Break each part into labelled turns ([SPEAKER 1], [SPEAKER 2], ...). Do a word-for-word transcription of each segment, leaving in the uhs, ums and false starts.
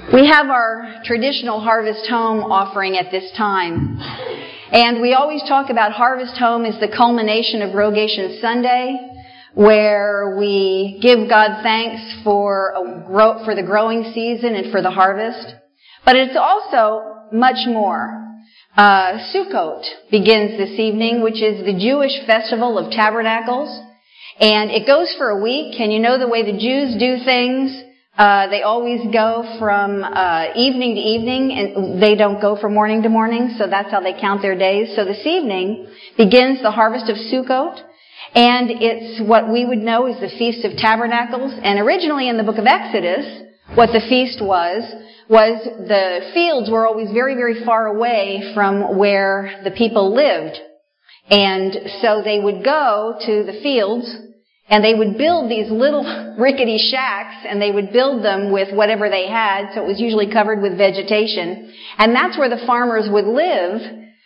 [SPEAKER 1] We have our traditional Harvest Home offering at this time. And we always talk about Harvest Home as the culmination of Rogation Sunday, where we give God thanks for a grow, for the growing season and for the harvest. But it's also much more. Uh, Sukkot begins this evening, which is the Jewish festival of tabernacles. And it goes for a week, and you know the way the Jews do things. Uh, they always go from uh, evening to evening, and they don't go from morning to morning, so that's how they count their days. So this evening begins the harvest of Sukkot, and it's what we would know as the Feast of Tabernacles. And originally in the book of Exodus, what the feast was, was the fields were always very, very far away from where the people lived. And so they would go to the fields, and they would build these little rickety shacks, and they would build them with whatever they had, so it was usually covered with vegetation. And that's where the farmers would live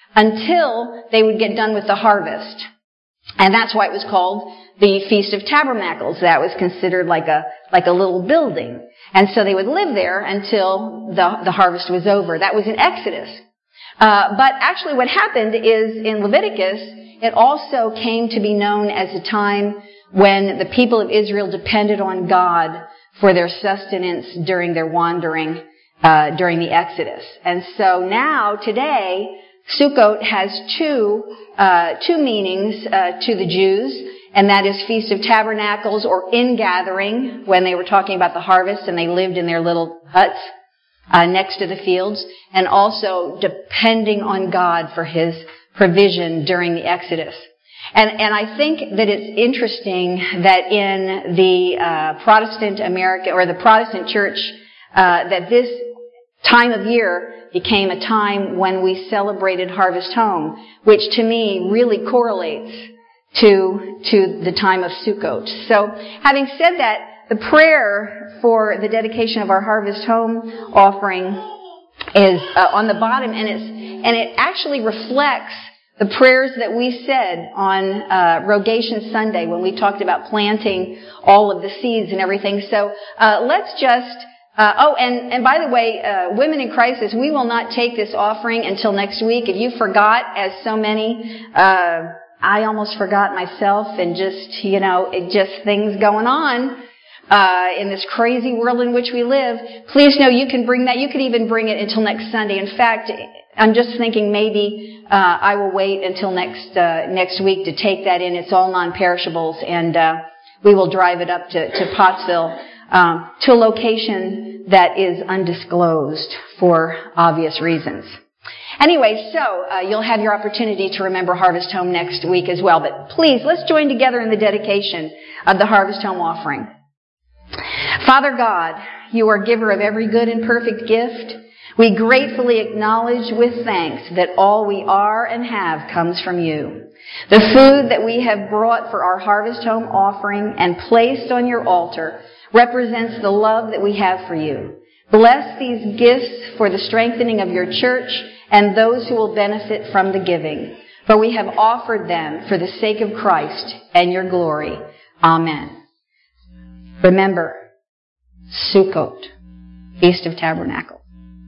[SPEAKER 1] until they would get done with the harvest. And that's why it was called the Feast of Tabernacles. That was considered like a, like a little building. And so they would live there until the, the harvest was over. That was in Exodus. Uh, but actually what happened is in Leviticus, it also came to be known as a time when the people of Israel depended on God for their sustenance during their wandering, uh, during the Exodus. And so now, today, Sukkot has two, uh, two meanings, uh, to the Jews, and that is Feast of Tabernacles or ingathering, when they were talking about the harvest and they lived in their little huts, uh, next to the fields, and also depending on God for His provision during the Exodus. And, and I think that it's interesting that in the uh, Protestant America or the Protestant church, uh, that this time of year became a time when we celebrated Harvest Home, which to me really correlates to to the time of Sukkot. So, having said that, the prayer for the dedication of our Harvest Home offering is uh, on the bottom, and it's and it actually reflects the prayers that we said on uh, Rogation Sunday when we talked about planting all of the seeds and everything. So uh, let's just, uh, oh, and, and by the way, uh, Women in Crisis, we will not take this offering until next week. If you forgot, as so many, uh, I almost forgot myself, and just, you know, it just things going on. Uh, in this crazy world in which we live, please know you can bring that. You could even bring it until next Sunday. In fact, I'm just thinking maybe uh, I will wait until next uh, next week to take that in. It's all non-perishables, and uh, we will drive it up to, to Pottsville, um, to a location that is undisclosed for obvious reasons. Anyway, so uh, you'll have your opportunity to remember Harvest Home next week as well. But please, let's join together in the dedication of the Harvest Home offering. Father God, you are giver of every good and perfect gift. We gratefully acknowledge with thanks that all we are and have comes from you. The food that we have brought for our Harvest Home offering and placed on your altar represents the love that we have for you. Bless these gifts for the strengthening of your church and those who will benefit from the giving. For we have offered them for the sake of Christ and your glory. Amen. Remember, Sukkot, Feast of Tabernacles.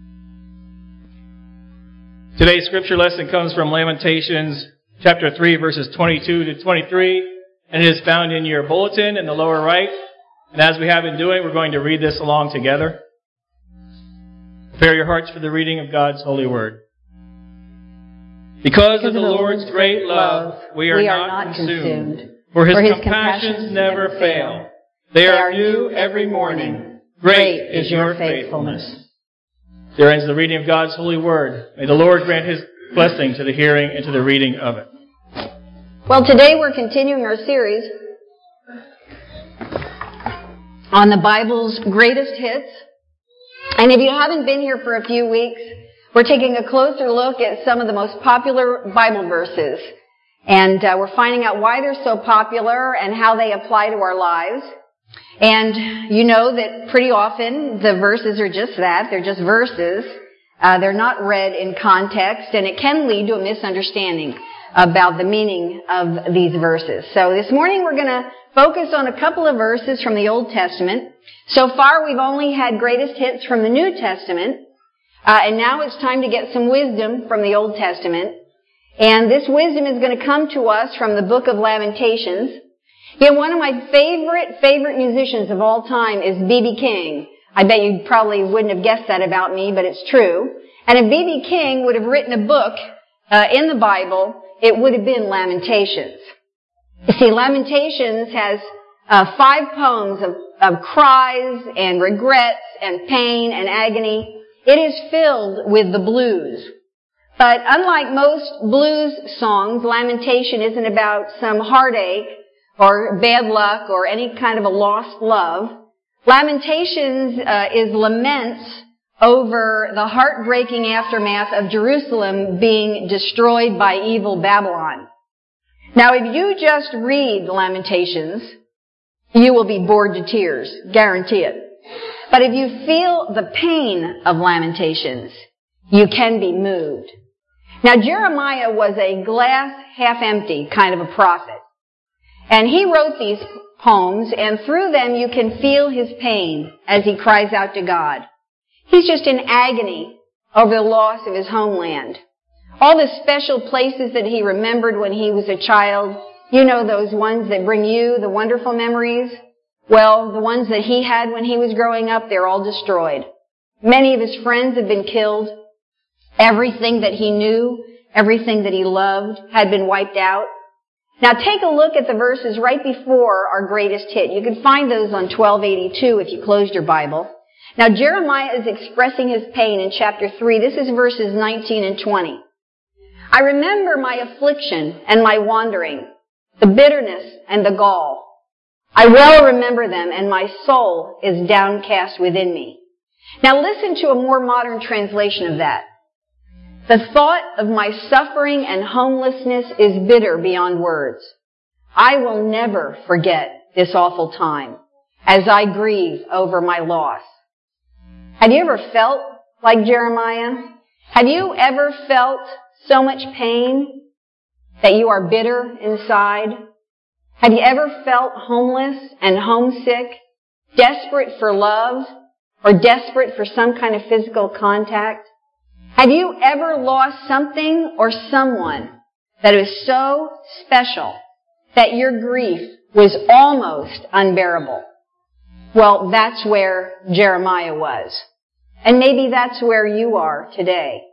[SPEAKER 2] Today's scripture lesson comes from Lamentations chapter three, verses twenty-two to twenty-three, and it is found in your bulletin in the lower right. And as we have been doing, we're going to read this along together. Prepare your hearts for the reading of God's holy word. Because, because of the Lord's great love, we are, we are not, not consumed, consumed. For His, for his compassions, compassions never fail. They are new every morning. Great is your faithfulness. There ends the reading of God's holy word. May the Lord grant His blessing to the hearing and to the reading of it.
[SPEAKER 1] Well, today we're continuing our series on the Bible's greatest hits. And if you haven't been here for a few weeks, we're taking a closer look at some of the most popular Bible verses. And uh, we're finding out why they're so popular and how they apply to our lives. And you know that pretty often the verses are just that. They're just verses. Uh, they're not read in context, and it can lead to a misunderstanding about the meaning of these verses. So this morning we're going to focus on a couple of verses from the Old Testament. So far we've only had greatest hits from the New Testament, uh, and now it's time to get some wisdom from the Old Testament. And this wisdom is going to come to us from the book of Lamentations. You know, one of my favorite, favorite musicians of all time is B B King. I bet you probably wouldn't have guessed that about me, but it's true. And if B B King would have written a book uh, in the Bible, it would have been Lamentations. You see, Lamentations has uh, five poems of, of cries and regrets and pain and agony. It is filled with the blues. But unlike most blues songs, Lamentation isn't about some heartache or bad luck or any kind of a lost love. Lamentations uh, is laments over the heartbreaking aftermath of Jerusalem being destroyed by evil Babylon. Now, if you just read Lamentations, you will be bored to tears, guarantee it. But if you feel the pain of Lamentations, you can be moved. Now, Jeremiah was a glass half empty kind of a prophet. And he wrote these poems, and through them you can feel his pain as he cries out to God. He's just in agony over the loss of his homeland. All the special places that he remembered when he was a child, you know, those ones that bring you the wonderful memories. Well, the ones that he had when he was growing up, they're all destroyed. Many of his friends have been killed. Everything that he knew, everything that he loved had been wiped out. Now take a look at the verses right before our greatest hit. You can find those on twelve eighty-two if you closed your Bible. Now Jeremiah is expressing his pain in chapter three. This is verses nineteen and twenty. I remember my affliction and my wandering, the bitterness and the gall. I well remember them, and my soul is downcast within me. Now listen to a more modern translation of that. The thought of my suffering and homelessness is bitter beyond words. I will never forget this awful time as I grieve over my loss. Have you ever felt like Jeremiah? Have you ever felt so much pain that you are bitter inside? Have you ever felt homeless and homesick, desperate for love, or desperate for some kind of physical contact? Have you ever lost something or someone that was so special that your grief was almost unbearable? Well, that's where Jeremiah was. And maybe that's where you are today.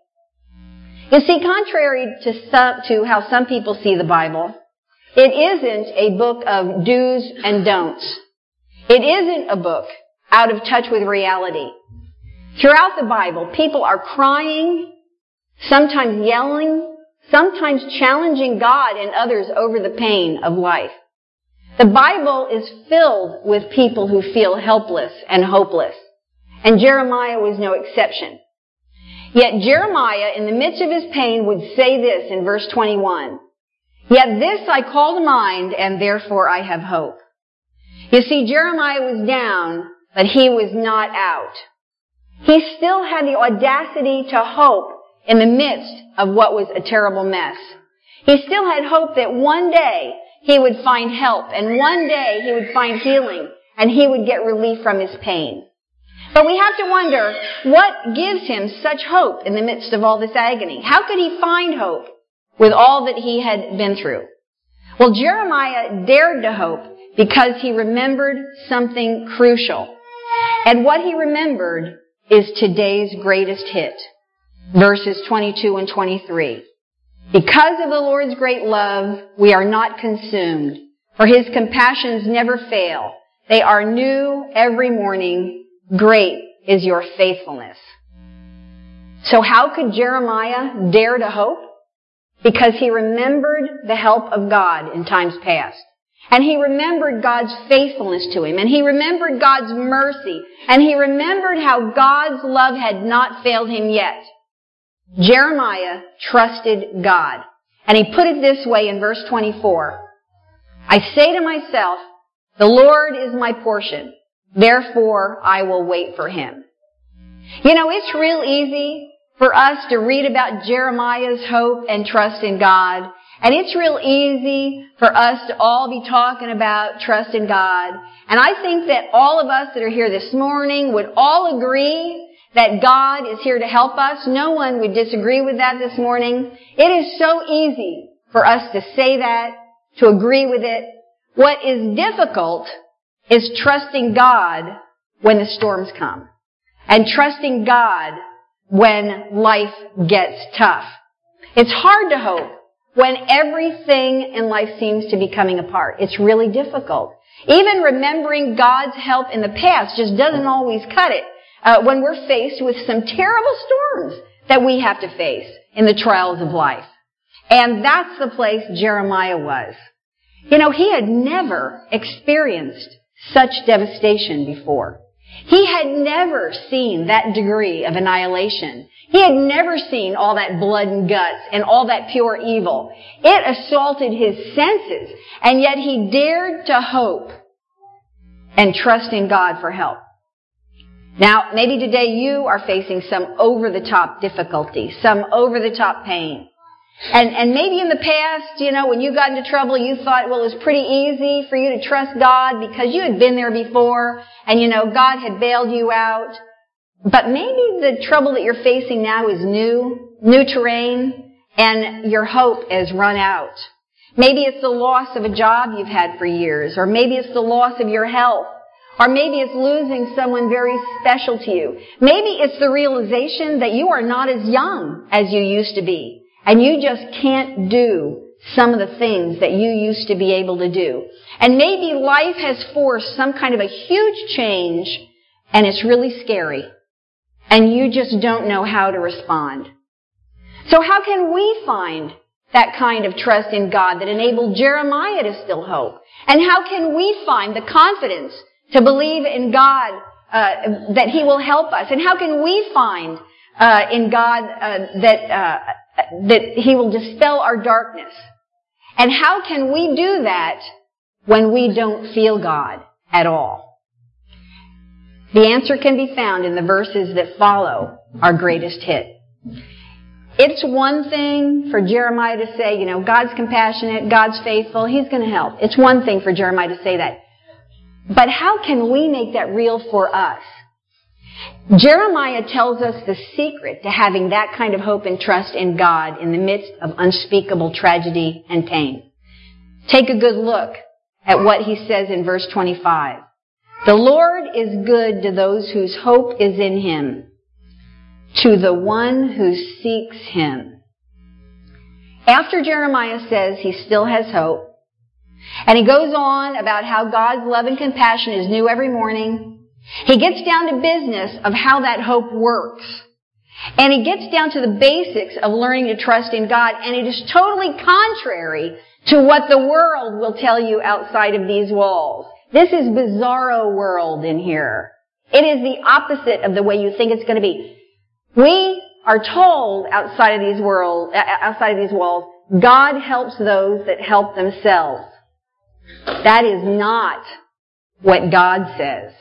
[SPEAKER 1] You see, contrary to some, to how some people see the Bible, it isn't a book of do's and don'ts. It isn't a book out of touch with reality. Throughout the Bible, people are crying, sometimes yelling, sometimes challenging God and others over the pain of life. The Bible is filled with people who feel helpless and hopeless, and Jeremiah was no exception. Yet Jeremiah, in the midst of his pain, would say this in verse twenty-one, "Yet this I call to mind, and therefore I have hope." You see, Jeremiah was down, but he was not out. He still had the audacity to hope in the midst of what was a terrible mess. He still had hope that one day he would find help, and one day he would find healing, and he would get relief from his pain. But we have to wonder, what gives him such hope in the midst of all this agony? How could he find hope with all that he had been through? Well, Jeremiah dared to hope because he remembered something crucial. And what he remembered is today's greatest hit. Verses twenty-two and twenty-three. Because of the Lord's great love, we are not consumed, for his compassions never fail. They are new every morning. Great is your faithfulness. So how could Jeremiah dare to hope? Because he remembered the help of God in times past. And he remembered God's faithfulness to him. And he remembered God's mercy. And he remembered how God's love had not failed him yet. Jeremiah trusted God. And he put it this way in verse twenty-four. I say to myself, the Lord is my portion. Therefore, I will wait for him. You know, it's real easy for us to read about Jeremiah's hope and trust in God And it's real easy for us to all be talking about trust in God. And I think that all of us that are here this morning would all agree that God is here to help us. No one would disagree with that this morning. It is so easy for us to say that, to agree with it. What is difficult is trusting God when the storms come. And trusting God when life gets tough. It's hard to hope when everything in life seems to be coming apart. It's really difficult. Even remembering God's help in the past just doesn't always cut it uh, when we're faced with some terrible storms that we have to face in the trials of life. And that's the place Jeremiah was. You know, he had never experienced such devastation before. He had never seen that degree of annihilation. He had never seen all that blood and guts and all that pure evil. It assaulted his senses, and yet he dared to hope and trust in God for help. Now, maybe today you are facing some over-the-top difficulty, some over-the-top pain. And, and maybe in the past, you know, when you got into trouble, you thought, well, it was pretty easy for you to trust God because you had been there before and, you know, God had bailed you out. But maybe the trouble that you're facing now is new, new terrain, and your hope has run out. Maybe it's the loss of a job you've had for years, or maybe it's the loss of your health, or maybe it's losing someone very special to you. Maybe it's the realization that you are not as young as you used to be. And you just can't do some of the things that you used to be able to do. And maybe life has forced some kind of a huge change, and it's really scary. And you just don't know how to respond. So how can we find that kind of trust in God that enabled Jeremiah to still hope? And how can we find the confidence to believe in God uh, that He will help us? And how can we find uh, in God uh, that... Uh, that He will dispel our darkness? And how can we do that when we don't feel God at all? The answer can be found in the verses that follow our greatest hit. It's one thing for Jeremiah to say, you know, God's compassionate, God's faithful, He's going to help. It's one thing for Jeremiah to say that. But how can we make that real for us? Jeremiah tells us the secret to having that kind of hope and trust in God in the midst of unspeakable tragedy and pain. Take a good look at what he says in verse twenty-five. The Lord is good to those whose hope is in Him, to the one who seeks Him. After Jeremiah says he still has hope, and he goes on about how God's love and compassion is new every morning, he gets down to business of how that hope works. And he gets down to the basics of learning to trust in God. And it is totally contrary to what the world will tell you outside of these walls. This is bizarro world in here. It is the opposite of the way you think it's going to be. We are told outside of these world, outside of these walls, God helps those that help themselves. That is not what God says.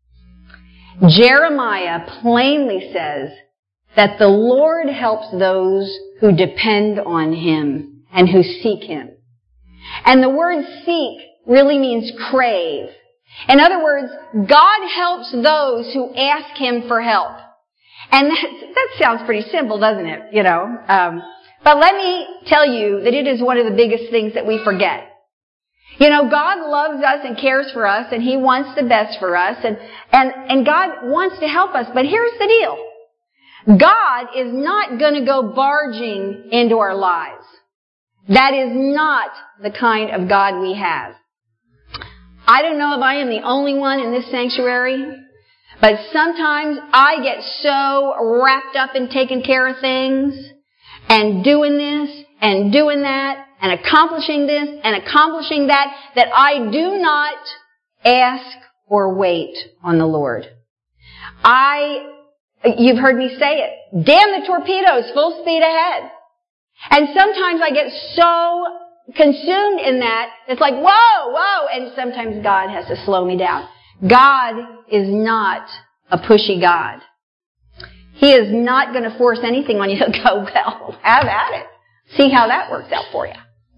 [SPEAKER 1] Jeremiah plainly says that the Lord helps those who depend on Him and who seek Him. And the word seek really means crave. In other words, God helps those who ask Him for help. And that, that sounds pretty simple, doesn't it? You know, um, but let me tell you that it is one of the biggest things that we forget. You know, God loves us and cares for us, and He wants the best for us, and, and, and God wants to help us. But here's the deal. God is not going to go barging into our lives. That is not the kind of God we have. I don't know if I am the only one in this sanctuary, but sometimes I get so wrapped up in taking care of things and doing this and doing that and accomplishing this and accomplishing that, that I do not ask or wait on the Lord. I, you've heard me say it, damn the torpedoes, full speed ahead. And sometimes I get so consumed in that, it's like, whoa, whoa, and sometimes God has to slow me down. God is not a pushy God. He is not going to force anything on you to go, well, have at it. See how that works out for you.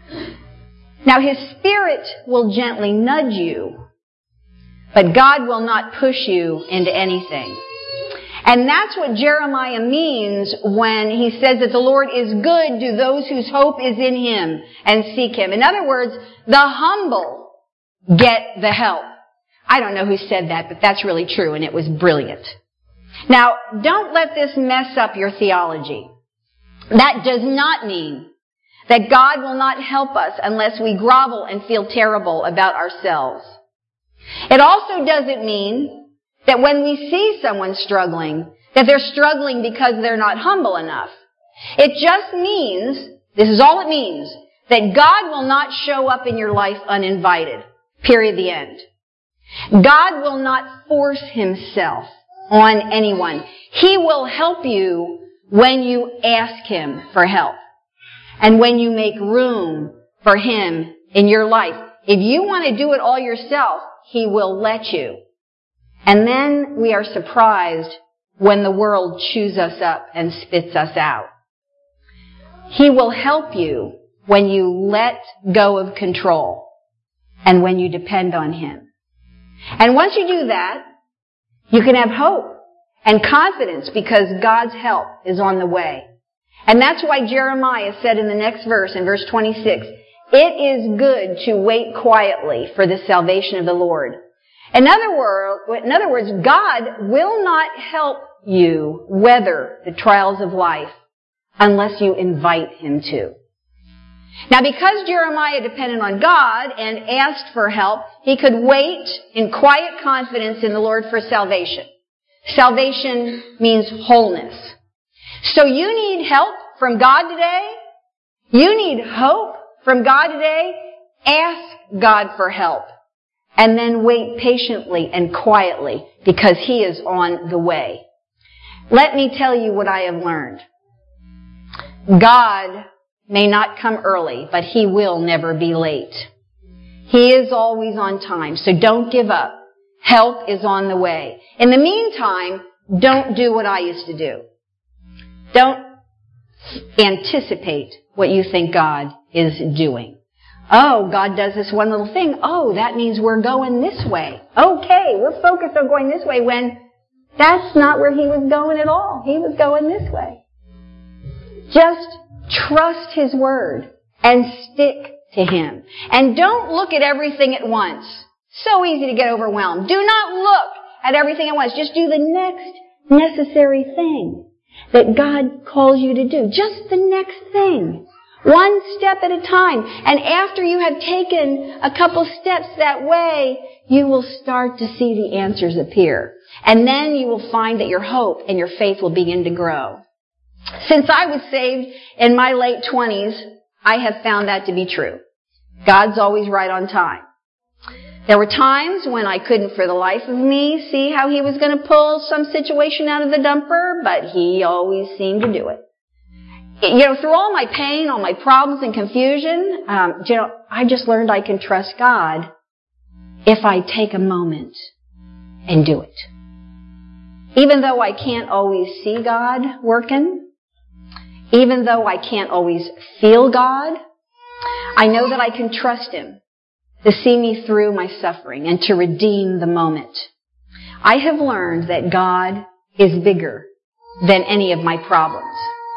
[SPEAKER 1] Now, His Spirit will gently nudge you, but God will not push you into anything. And that's what Jeremiah means when he says that the Lord is good to those whose hope is in Him and seek Him. In other words, the humble get the help. I don't know who said that, but that's really true, and it was brilliant. Now, don't let this mess up your theology. That does not mean that God will not help us unless we grovel and feel terrible about ourselves. It also doesn't mean that when we see someone struggling, that they're struggling because they're not humble enough. It just means, this is all it means, that God will not show up in your life uninvited. Period, the end. God will not force Himself on anyone. He will help you when you ask Him for help. And when you make room for Him in your life. If you want to do it all yourself, He will let you. And then we are surprised when the world chews us up and spits us out. He will help you when you let go of control and when you depend on Him. And once you do that, you can have hope and confidence because God's help is on the way. And that's why Jeremiah said in the next verse, in verse twenty-six, "It is good to wait quietly for the salvation of the Lord." In other words, in other words, God will not help you weather the trials of life unless you invite Him to. Now, because Jeremiah depended on God and asked for help, he could wait in quiet confidence in the Lord for salvation. Salvation means wholeness. So you need help from God today? You need hope from God today? Ask God for help. And then wait patiently and quietly because He is on the way. Let me tell you what I have learned. God may not come early, but He will never be late. He is always on time, so don't give up. Help is on the way. In the meantime, don't do what I used to do. Don't anticipate what you think God is doing. Oh, God does this one little thing. Oh, that means we're going this way. Okay, we're focused on going this way when that's not where He was going at all. He was going this way. Just trust His Word and stick to Him. And don't look at everything at once. So easy to get overwhelmed. Do not look at everything at once. Just do the next necessary thing that God calls you to do. Just the next thing. One step at a time. And after you have taken a couple steps that way, you will start to see the answers appear. And then you will find that your hope and your faith will begin to grow. Since I was saved in my late twenties, I have found that to be true. God's always right on time. There were times when I couldn't for the life of me see how He was going to pull some situation out of the dumper, but He always seemed to do it. You know, through all my pain, all my problems and confusion, um, you know, I just learned I can trust God if I take a moment and do it. Even though I can't always see God working, even though I can't always feel God, I know that I can trust Him to see me through my suffering and to redeem the moment. I have learned that God is bigger than any of my problems.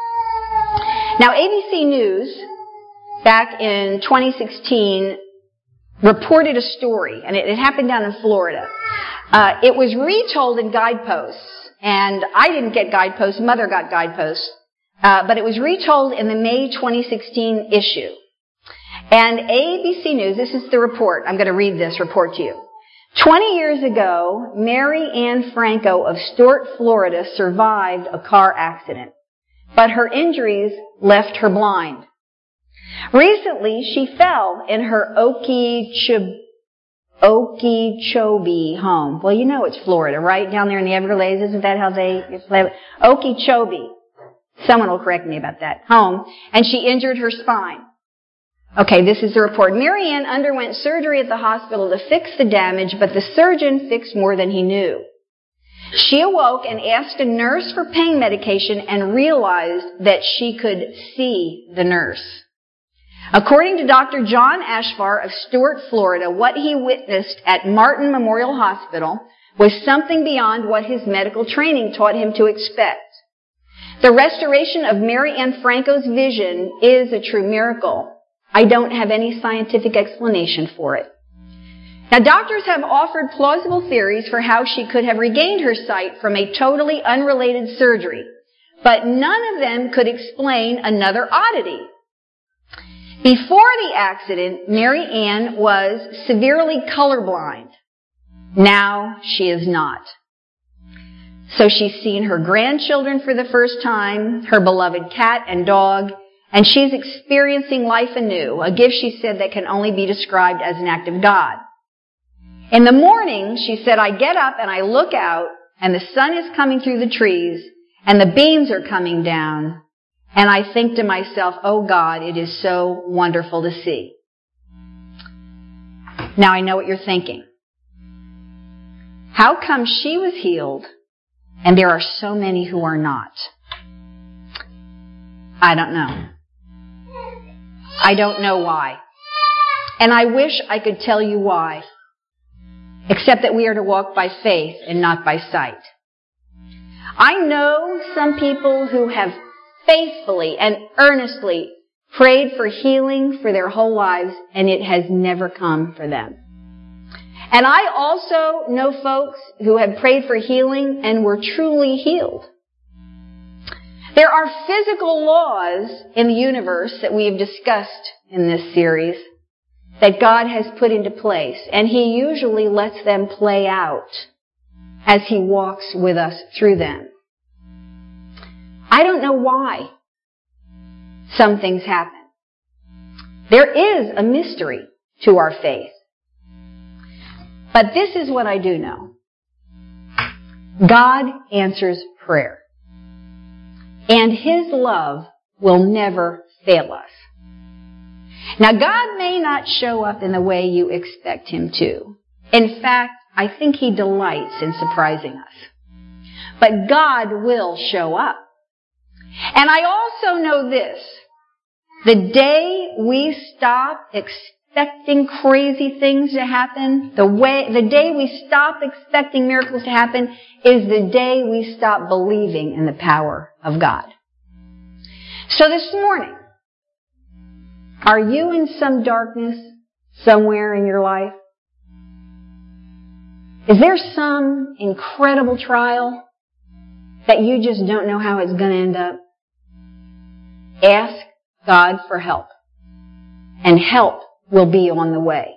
[SPEAKER 1] Now, A B C News, back in twenty sixteen, reported a story, and it, it happened down in Florida. Uh, it was retold in Guideposts, and I didn't get Guideposts, Mother got Guideposts, uh, but it was retold in the May twenty sixteen issue. And A B C News, this is the report. I'm going to read this report to you. Twenty years ago, Mary Ann Franco of Stuart, Florida, survived a car accident, but her injuries left her blind. Recently, she fell in her Okeechobee, Okeechobee home. Well, you know it's Florida, right? Down there in the Everglades. Isn't that how they play it? Okeechobee. Someone will correct me about that. Home. And she injured her spine. Okay, this is the report. Mary Ann underwent surgery at the hospital to fix the damage, but the surgeon fixed more than he knew. She awoke and asked a nurse for pain medication and realized that she could see the nurse. According to Doctor John Ashvar of Stuart, Florida, what he witnessed at Martin Memorial Hospital was something beyond what his medical training taught him to expect. The restoration of Mary Ann Franco's vision is a true miracle. I don't have any scientific explanation for it. Now, doctors have offered plausible theories for how she could have regained her sight from a totally unrelated surgery, but none of them could explain another oddity. Before the accident, Mary Ann was severely colorblind. Now she is not. So she's seen her grandchildren for the first time, her beloved cat and dog, and she's experiencing life anew, a gift, she said, that can only be described as an act of God. In the morning, she said, I get up and I look out, and the sun is coming through the trees, and the beams are coming down, and I think to myself, oh God, it is so wonderful to see. Now I know what you're thinking. How come she was healed and there are so many who are not? I don't know. I don't know why. And I wish I could tell you why. Except that we are to walk by faith and not by sight. I know some people who have faithfully and earnestly prayed for healing for their whole lives, and it has never come for them. And I also know folks who have prayed for healing and were truly healed. There are physical laws in the universe that we have discussed in this series that God has put into place, and He usually lets them play out as He walks with us through them. I don't know why some things happen. There is a mystery to our faith. But this is what I do know. God answers prayer. And His love will never fail us. Now, God may not show up in the way you expect Him to. In fact, I think He delights in surprising us. But God will show up. And I also know this. The day we stop expecting crazy things to happen, the way, the day we stop expecting miracles to happen, is the day we stop believing in the power of God. So this morning, are you in some darkness somewhere in your life? Is there some incredible trial that you just don't know how it's going to end up? Ask God for help. And help will be on the way.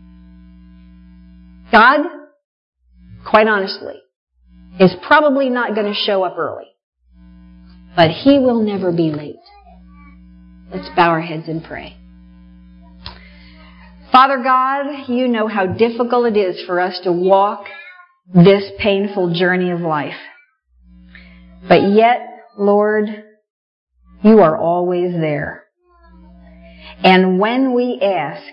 [SPEAKER 1] God, quite honestly, is probably not going to show up early. But He will never be late. Let's bow our heads and pray. Father God, You know how difficult it is for us to walk this painful journey of life. But yet, Lord, You are always there. And when we ask,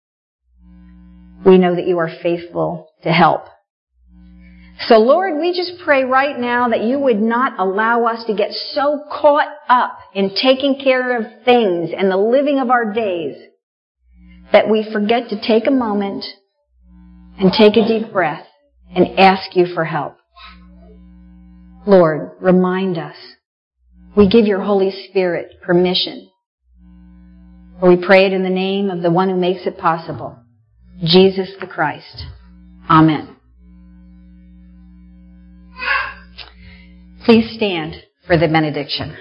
[SPEAKER 1] we know that You are faithful to help. So Lord, we just pray right now that You would not allow us to get so caught up in taking care of things and the living of our days that we forget to take a moment and take a deep breath and ask You for help. Lord, remind us. We give Your Holy Spirit permission. We pray it in the name of the one who makes it possible, Jesus the Christ. Amen. Please stand for the benediction.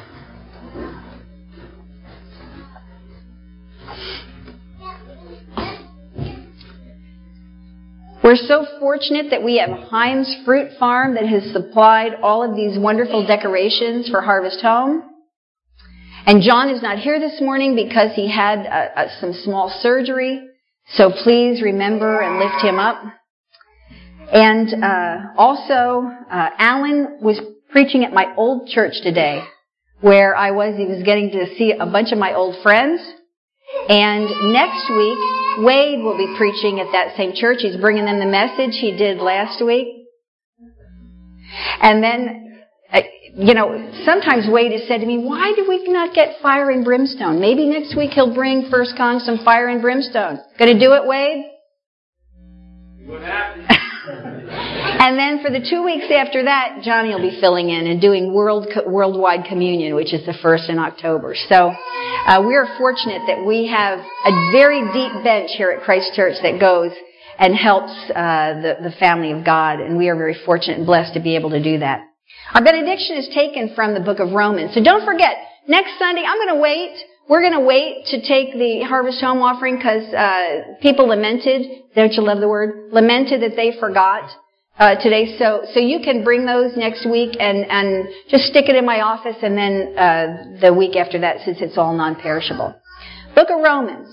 [SPEAKER 1] We're so fortunate that we have Heinz Fruit Farm that has supplied all of these wonderful decorations for Harvest Home. And John is not here this morning because he had uh, uh, some small surgery. So please remember and lift him up. And uh, also, uh, Alan was preaching at my old church today, where I was. He was getting to see a bunch of my old friends. And next week, Wade will be preaching at that same church. He's bringing them the message he did last week. And then uh, you know, sometimes Wade has said to me, why do we not get fire and brimstone? Maybe next week he'll bring First Con some fire and brimstone. Gonna do it, Wade?
[SPEAKER 2] What happened?
[SPEAKER 1] And then for the two weeks after that, Johnny will be filling in and doing world worldwide communion, which is the first in October. So uh, we are fortunate that we have a very deep bench here at Christ Church that goes and helps uh, the, the family of God, and we are very fortunate and blessed to be able to do that. Our benediction is taken from the book of Romans. So don't forget, next Sunday, I'm going to wait. We're going to wait to take the Harvest Home offering because uh, people lamented, don't you love the word? Lamented that they forgot uh, today. So so you can bring those next week and, and just stick it in my office, and then uh, the week after that, since it's all non-perishable. Book of Romans.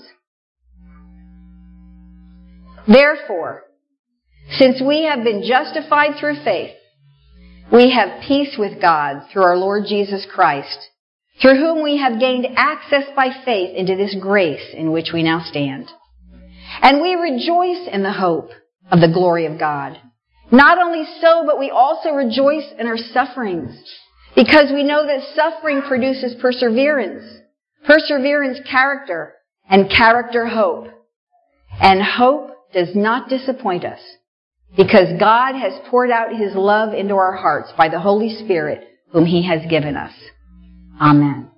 [SPEAKER 1] Therefore, since we have been justified through faith, we have peace with God through our Lord Jesus Christ, through whom we have gained access by faith into this grace in which we now stand. And we rejoice in the hope of the glory of God. Not only so, but we also rejoice in our sufferings, because we know that suffering produces perseverance, perseverance character, and character hope. And hope does not disappoint us, because God has poured out His love into our hearts by the Holy Spirit whom He has given us. Amen.